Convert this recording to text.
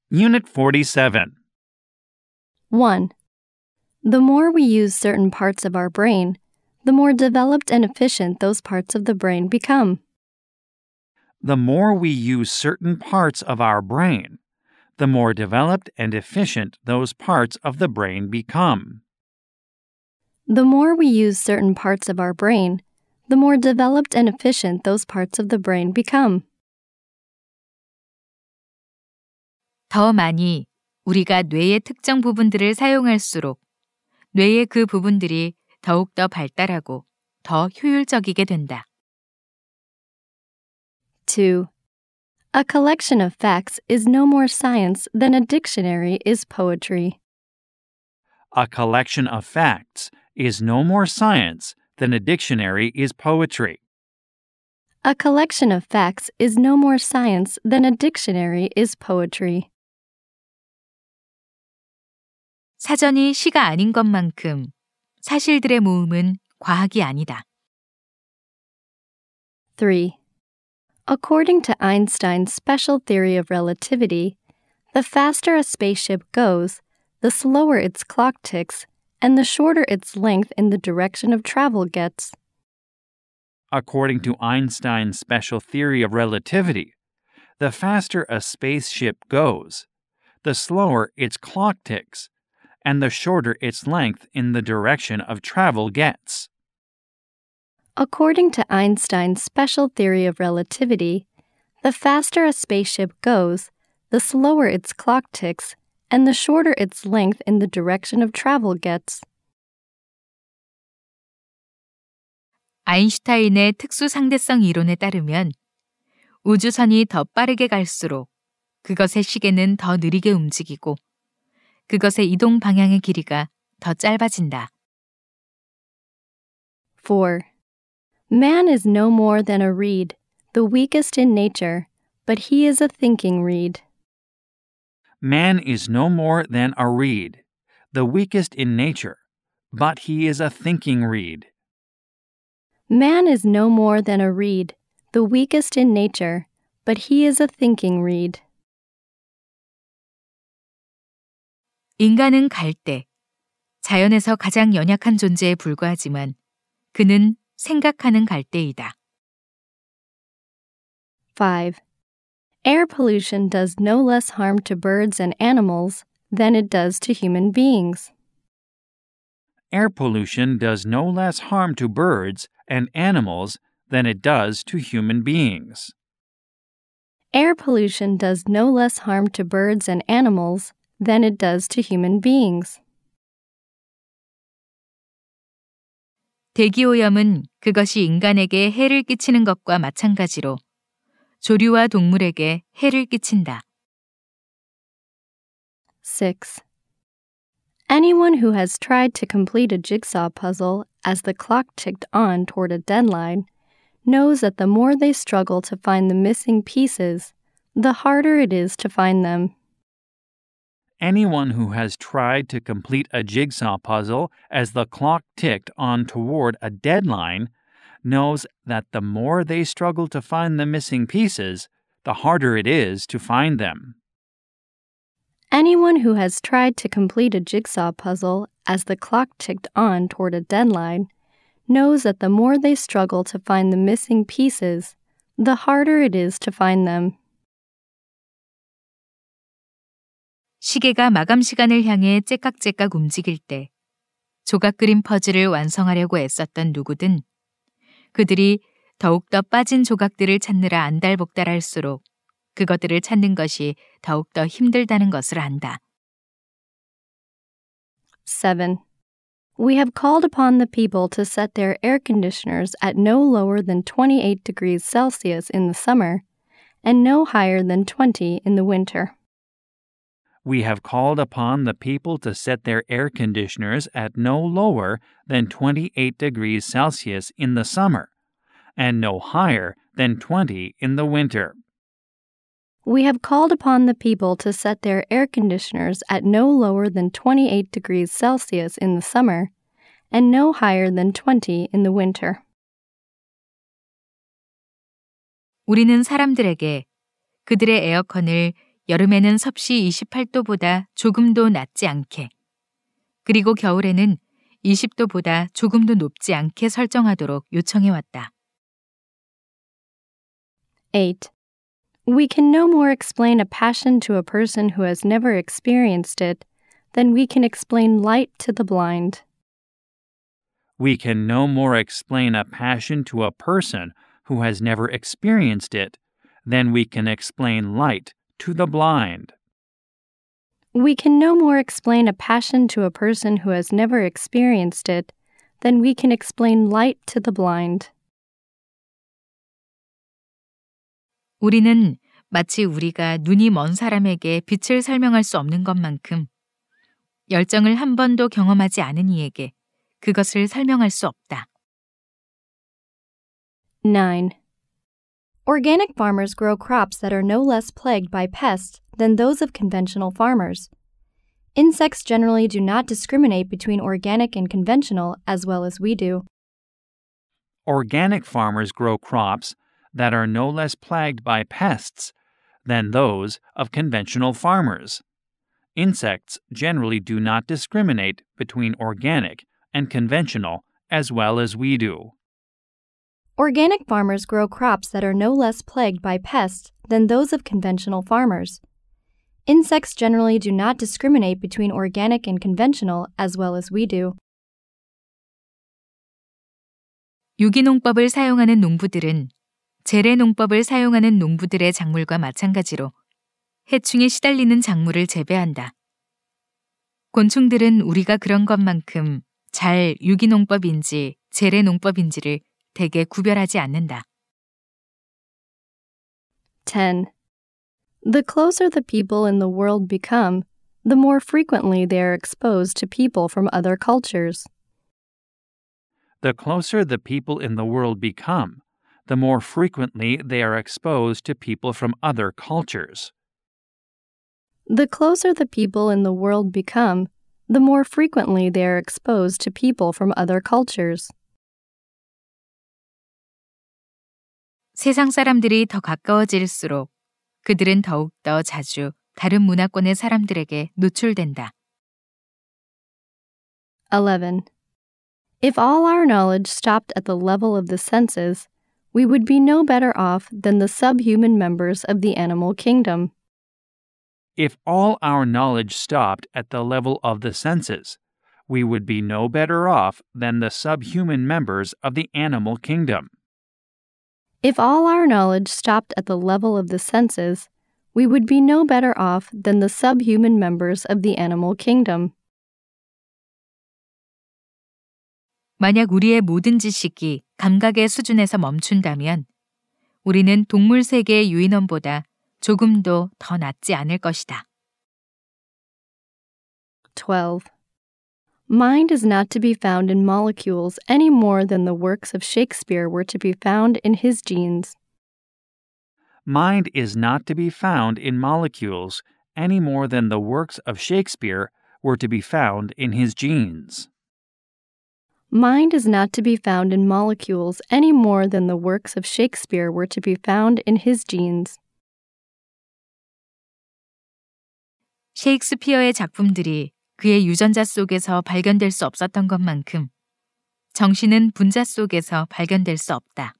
Unit 47. 1. The more we use certain parts of our brain, the more developed and efficient those parts of the brain become. The more we use certain parts of our brain, the more developed and efficient those parts of the brain become. The more we use certain parts of our brain, the more developed and efficient those parts of the brain become. 더 많이 우리가 뇌의 특정 부분들을 사용할수록 뇌의 그 부분들이 더욱 더 발달하고 더 효율적이게 된다. 2. A collection of facts is no more science than a dictionary is poetry. A collection of facts is no more science than a dictionary is poetry. A collection of facts is no more science than a dictionary is poetry. 사전이 시가 아닌 것만큼 사실들의 모음은 과학이 아니다. 3. According to Einstein's special theory of relativity, the faster a spaceship goes, the slower its clock ticks, and the shorter its length in the direction of travel gets. According to Einstein's special theory of relativity, the faster a spaceship goes, the slower its clock ticks, and the shorter its length in the direction of travel gets. According to Einstein's special theory of relativity, the faster a spaceship goes, the slower its clock ticks, and the shorter its length in the direction of travel gets. 아인슈타인의 특수 상대성 이론에 따르면 우주선이 더 빠르게 갈수록 그것의 시계는 더 느리게 움직이고 그것의 이동 방향의 길이가 더 짧아진다. 4. Man is no more than a reed, the weakest in nature, but he is a thinking reed. Man is no more than a reed, the weakest in nature, but he is a thinking reed. Man is no more than a reed, the weakest in nature, but he is a thinking reed. 인간은 갈대, 자연에서 가장 연약한 존재에 불과하지만 그는 생각하는 갈대이다. 5. Air pollution does no less harm to birds and animals than it does to human beings. Air pollution does no less harm to birds and animals than it does to human beings. Air pollution does no less harm to birds and animals than it does to human beings. 대기오염은 그것이 인간에게 해를 끼치는 것과 마찬가지로 조류와 동물에게 해를 끼친다. 6. Anyone who has tried to complete a jigsaw puzzle as the clock ticked on toward a deadline knows that the more they struggle to find the missing pieces, the harder it is to find them. Anyone who has tried to complete a jigsaw puzzle as the clock ticked on toward a deadline knows that the more they struggle to find the missing pieces, the harder it is to find them. Anyone who has tried to complete a jigsaw puzzle as the clock ticked on toward a deadline knows that the more they struggle to find the missing pieces, the harder it is to find them. 시계가 마감 시간을 향해 째깍째깍 움직일 때 조각 그림 퍼즐을 완성하려고 애썼던 누구든 그들이 더욱더 빠진 조각들을 찾느라 안달복달할수록 그것들을 찾는 것이 더욱더 힘들다는 것을 안다. 7. We have called upon the people to set their air conditioners at no lower than 28 degrees Celsius in the summer and no higher than 20 in the winter. We have called upon the people to set their air conditioners at no lower than 28 degrees Celsius in the summer and no higher than 20 in the winter. We have called upon the people to set their air conditioners at no lower than 28 degrees Celsius in the summer and no higher than 20 in the winter. 우리는 사람들에게 그들의 에어컨을 여름에는 섭씨 28도보다 조금도 낮지 않게, 그리고 겨울에는 20도보다 조금도 높지 않게 설정하도록 요청해왔다. 8. We can no more explain a passion to a person who has never experienced it than we can explain light to the blind. We can no more explain a passion to a person who has never experienced it than we can explain light to the blind. We can no more explain a passion to a person who has never experienced it than we can explain light to the blind. 우리는 마치 우리가 눈이 먼 사람에게 빛을 설명할 수 없는 것만큼 열정을 한 번도 경험하지 않은 이에게 그것을 설명할 수 없다. 9. Organic farmers grow crops that are no less plagued by pests than those of conventional farmers. Insects generally do not discriminate between organic and conventional as well as we do. Organic farmers grow crops that are no less plagued by pests than those of conventional farmers. Insects generally do not discriminate between organic and conventional as well as we do. Organic farmers grow crops that are no less plagued by pests than those of conventional farmers. Insects generally do not discriminate between organic and conventional as well as we do. 유기농법을 사용하는 농부들은 재래농법을 사용하는 농부들의 작물과 마찬가지로 해충에 시달리는 작물을 재배한다. 곤충들은 우리가 그런 것만큼 잘 유기농법인지 재래농법인지를 대개 구별하지 않는다. 10. The closer the people in the world become, the more frequently they are exposed to people from other cultures. The closer the people in the world become, the more frequently they are exposed to people from other cultures. The closer the people in the world become, the more frequently they are exposed to people from other cultures. 세상 사람들이 더 가까워질수록 그들은 더욱더 자주 다른 문화권의 사람들에게 노출된다. 11. If all our knowledge stopped at the level of the senses, we would be no better off than the subhuman members of the animal kingdom. If all our knowledge stopped at the level of the senses, we would be no better off than the subhuman members of the animal kingdom. If all our knowledge stopped at the level of the senses, we would be no better off than the subhuman members of the animal kingdom. 만약 우리의 모든 지식이 감각의 수준에서 멈춘다면 우리는 동물 세계의 유인원보다 조금도 더 낫지 않을 것이다. 12. Mind is not to be found in molecules any more than the works of Shakespeare were to be found in his genes. Mind is not to be found in molecules any more than the works of Shakespeare were to be found in his genes. Mind is not to be found in molecules any more than the works of Shakespeare were to be found in his genes. 셰익스피어의 작품들이 그의 유전자 속에서 발견될 수 없었던 것만큼 정신은 분자 속에서 발견될 수 없다.